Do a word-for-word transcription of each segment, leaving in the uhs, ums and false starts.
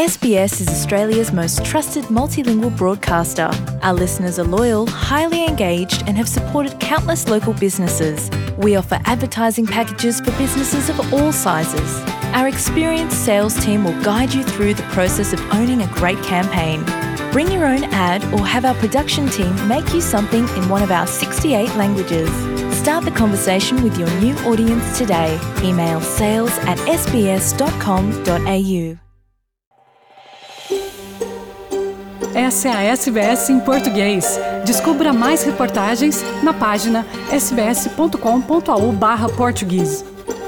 S B S is Australia's most trusted multilingual broadcaster. Our listeners are loyal, highly engaged, and have supported countless local businesses. We offer advertising packages for businesses of all sizes. Our experienced sales team will guide you through the process of owning a great campaign. Bring your own ad or have our production team make you something in one of our sixty-eight languages. Start the conversation with your new audience today. Email sales at s b s dot com dot a u. Essa é a S B S em português. Descubra mais reportagens na página s b s ponto com ponto a u barra português.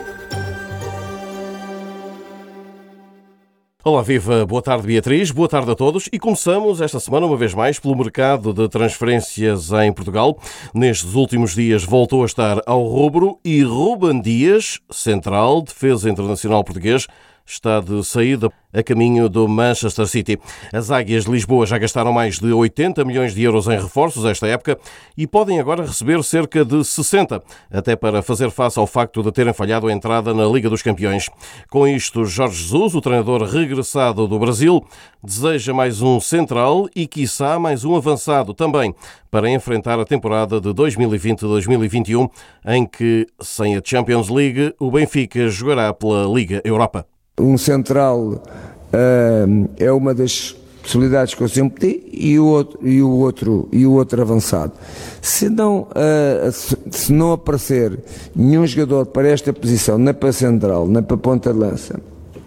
Olá, viva! Boa tarde, Beatriz. Boa tarde a todos. E começamos esta semana, uma vez mais, pelo mercado de transferências em Portugal. Nestes últimos dias voltou a estar ao rubro e Ruben Dias, central, defesa internacional português, está de saída a caminho do Manchester City. As Águias de Lisboa já gastaram mais de oitenta milhões de euros em reforços esta época e podem agora receber cerca de sessenta, até para fazer face ao facto de terem falhado a entrada na Liga dos Campeões. Com isto, Jorge Jesus, o treinador regressado do Brasil, deseja mais um central e, quiçá, mais um avançado também para enfrentar a temporada de dois mil e vinte a dois mil e vinte e um, em que, sem a Champions League, o Benfica jogará pela Liga Europa. Um central uh, é uma das possibilidades que eu sempre pedi e o outro, e o outro, e o outro avançado. Se não, uh, se, se não aparecer nenhum jogador para esta posição, nem para central, nem para ponta de lança,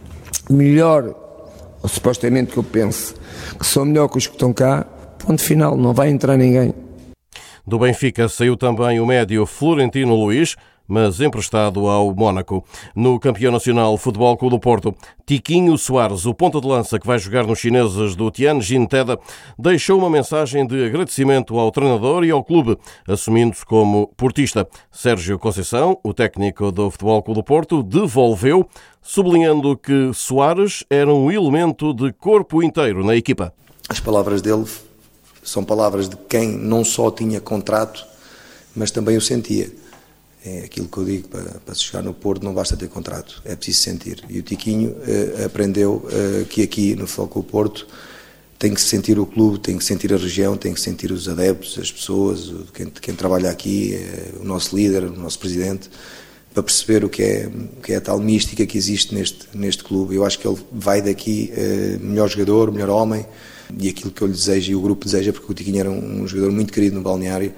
melhor, ou supostamente que eu pense, que são melhor que os que estão cá, ponto final, não vai entrar ninguém. Do Benfica saiu também o médio Florentino Luís, mas emprestado ao Mónaco. No campeão nacional Futebol Clube do Porto, Tiquinho Soares, o ponta de lança que vai jogar nos chineses do Tianjin Teda, deixou uma mensagem de agradecimento ao treinador e ao clube, assumindo-se como portista. Sérgio Conceição, o técnico do Futebol Clube do Porto, devolveu, sublinhando que Soares era um elemento de corpo inteiro na equipa. As palavras dele são palavras de quem não só tinha contrato, mas também o sentia. É aquilo que eu digo, para, para se chegar no Porto não basta ter contrato, é preciso sentir. E o Tiquinho eh, aprendeu eh, que aqui no Futebol Clube do Porto tem que sentir o clube, tem que sentir a região, tem que sentir os adeptos, as pessoas, quem, quem trabalha aqui, eh, o nosso líder, o nosso presidente, para perceber o que é, o que é a tal mística que existe neste, neste clube. Eu acho que ele vai daqui eh, melhor jogador, melhor homem, e aquilo que eu lhe desejo e o grupo deseja, porque o Tiquinho era um, um jogador muito querido no balneário,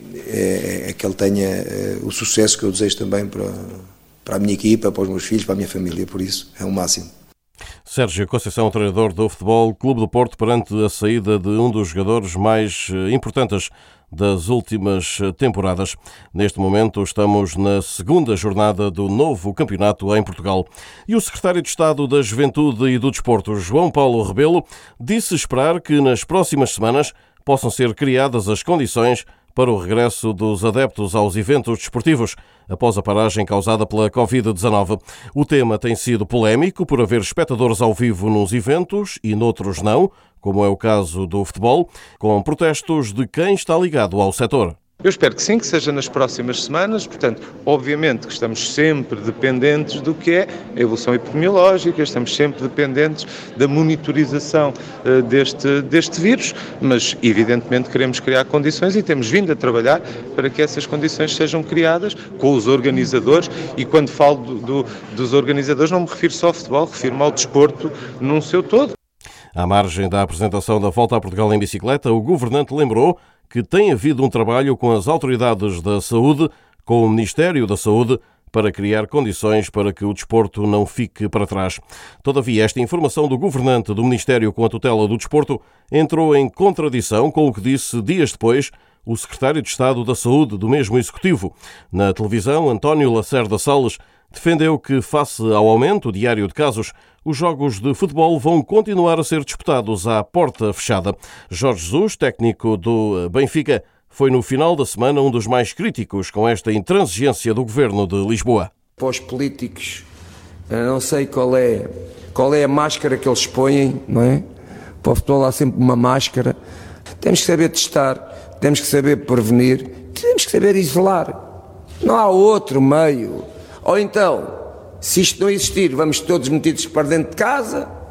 é, é que ele tenha é, o sucesso que eu desejo também para, para a minha equipa, para os meus filhos, para a minha família, por isso é o máximo. Sérgio Conceição, treinador do Futebol Clube do Porto, perante a saída de um dos jogadores mais importantes das últimas temporadas. Neste momento estamos na segunda jornada do novo campeonato em Portugal. E o secretário de Estado da Juventude e do Desporto, João Paulo Rebelo, disse esperar que nas próximas semanas possam ser criadas as condições para o regresso dos adeptos aos eventos desportivos, após a paragem causada pela covid dezanove. O tema tem sido polémico por haver espectadores ao vivo nos eventos e noutros não, como é o caso do futebol, com protestos de quem está ligado ao setor. Eu espero que sim, que seja nas próximas semanas. Portanto, obviamente que estamos sempre dependentes do que é a evolução epidemiológica, estamos sempre dependentes da monitorização uh, deste, deste vírus, mas evidentemente queremos criar condições e temos vindo a trabalhar para que essas condições sejam criadas com os organizadores, e quando falo do, do, dos organizadores não me refiro só ao futebol, refiro-me ao desporto num seu todo. À margem da apresentação da Volta a Portugal em bicicleta, o governante lembrou que tem havido um trabalho com as autoridades da saúde, com o Ministério da Saúde, para criar condições para que o desporto não fique para trás. Todavia, esta informação do governante do Ministério com a tutela do desporto entrou em contradição com o que disse dias depois o secretário de Estado da Saúde do mesmo executivo. Na televisão, António Lacerda Salles defendeu que, face ao aumento diário de casos, os jogos de futebol vão continuar a ser disputados à porta fechada. Jorge Jesus, técnico do Benfica, foi no final da semana um dos mais críticos com esta intransigência do governo de Lisboa. Para os políticos, não sei qual é, qual é a máscara que eles põem, não é? Para o futebol há sempre uma máscara. Temos que saber testar, temos que saber prevenir, temos que saber isolar. Não há outro meio. Ou então, se isto não existir, vamos todos metidos para dentro de casa,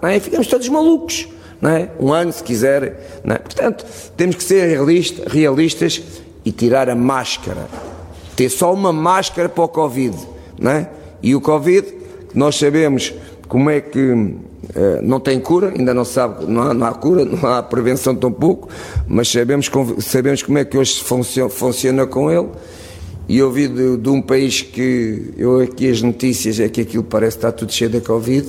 não é? E ficamos todos malucos, não é? Um ano, se quiserem, não é? Portanto, temos que ser realista, realistas e tirar a máscara. Ter só uma máscara para o Covid, não é? E o Covid, nós sabemos como é que uh, não tem cura, ainda não se sabe, não há, não há cura, não há prevenção tampouco, mas sabemos, sabemos como é que hoje funciona, funciona com ele. E eu vi de, de um país que, eu aqui as notícias é que aquilo parece que está tudo cheio da Covid,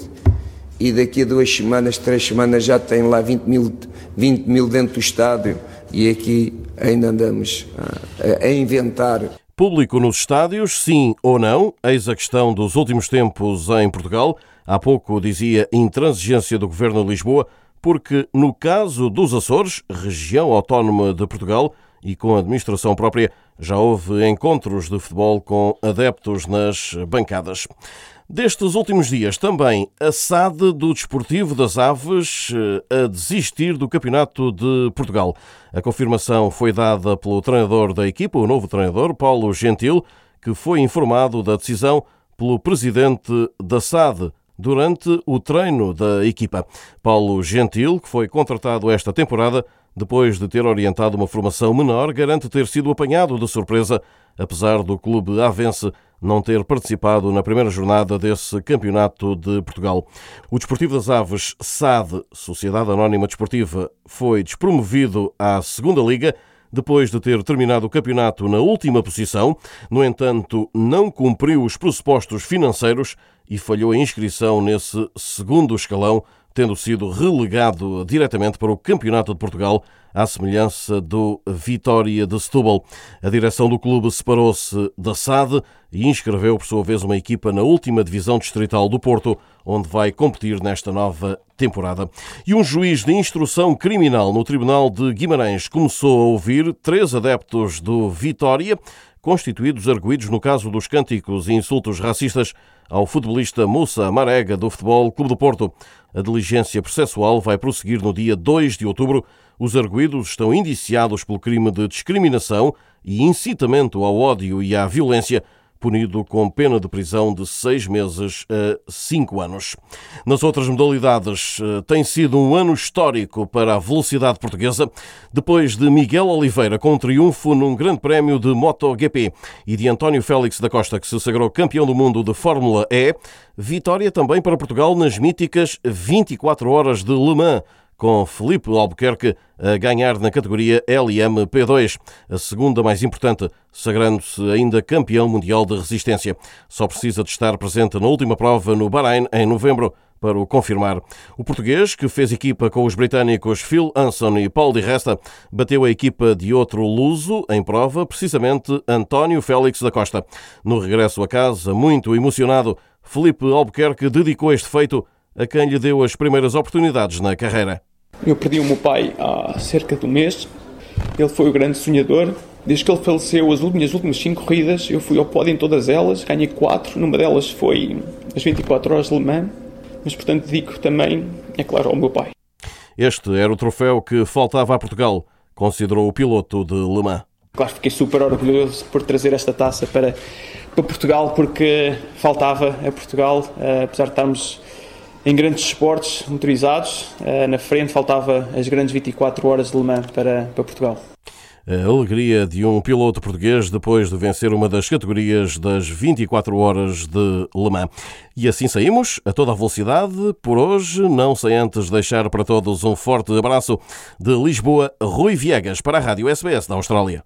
e daqui a duas semanas, três semanas já tem lá vinte mil, vinte mil dentro do estádio, e aqui ainda andamos a, a inventar. Público nos estádios, sim ou não? Eis a questão dos últimos tempos em Portugal. Há pouco dizia intransigência do Governo de Lisboa, porque no caso dos Açores, região autónoma de Portugal, e com a administração própria, já houve encontros de futebol com adeptos nas bancadas. Destes últimos dias, também a S A D do Desportivo das Aves a desistir do Campeonato de Portugal. A confirmação foi dada pelo treinador da equipa, o novo treinador, Paulo Gentil, que foi informado da decisão pelo presidente da S A D durante o treino da equipa. Paulo Gentil, que foi contratado esta temporada, depois de ter orientado uma formação menor, garante ter sido apanhado de surpresa, apesar do clube avense não ter participado na primeira jornada desse Campeonato de Portugal. O Desportivo das Aves, S A D, Sociedade Anónima Desportiva, foi despromovido à Segunda Liga, depois de ter terminado o campeonato na última posição. No entanto, não cumpriu os pressupostos financeiros e falhou a inscrição nesse segundo escalão, tendo sido relegado diretamente para o Campeonato de Portugal, à semelhança do Vitória de Setúbal. A direção do clube separou-se da S A D e inscreveu, por sua vez, uma equipa na última divisão distrital do Porto, onde vai competir nesta nova temporada. E um juiz de instrução criminal no Tribunal de Guimarães começou a ouvir três adeptos do Vitória, constituídos arguídos no caso dos cânticos e insultos racistas ao futebolista Moussa Marega, do Futebol Clube do Porto. A diligência processual vai prosseguir no dia dois de outubro. Os arguídos estão indiciados pelo crime de discriminação e incitamento ao ódio e à violência, punido com pena de prisão de seis meses a cinco anos. Nas outras modalidades, tem sido um ano histórico para a velocidade portuguesa, depois de Miguel Oliveira com um triunfo num grande prémio de MotoGP e de António Félix da Costa, que se sagrou campeão do mundo de Fórmula E, vitória também para Portugal nas míticas vinte e quatro horas de Le Mans, com Filipe Albuquerque a ganhar na categoria L M P dois, a segunda mais importante, sagrando-se ainda campeão mundial de resistência. Só precisa de estar presente na última prova no Bahrein, em novembro, para o confirmar. O português, que fez equipa com os britânicos Phil Anson e Paul Di Resta, bateu a equipa de outro luso em prova, precisamente António Félix da Costa. No regresso a casa, muito emocionado, Filipe Albuquerque dedicou este feito a quem lhe deu as primeiras oportunidades na carreira. Eu perdi o meu pai há cerca de um mês. Ele foi o grande sonhador. Desde que ele faleceu, as minhas últimas cinco corridas, eu fui ao pódio em todas elas, ganhei quatro. Numa delas foi as vinte e quatro horas de Le Mans. Mas, portanto, dedico também, é claro, ao meu pai. Este era o troféu que faltava a Portugal, considerou o piloto de Le Mans. Claro, fiquei super orgulhoso por trazer esta taça para, para Portugal, porque faltava a Portugal, apesar de estarmos em grandes esportes motorizados, na frente faltava as grandes vinte e quatro horas de Le Mans para, para Portugal. A alegria de um piloto português depois de vencer uma das categorias das vinte e quatro horas de Le Mans. E assim saímos, a toda a velocidade, por hoje, não sem antes deixar para todos um forte abraço de Lisboa, Rui Viegas, para a Rádio S B S da Austrália.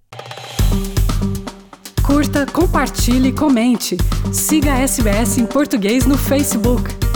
Curta, compartilhe e comente. Siga a S B S em português no Facebook.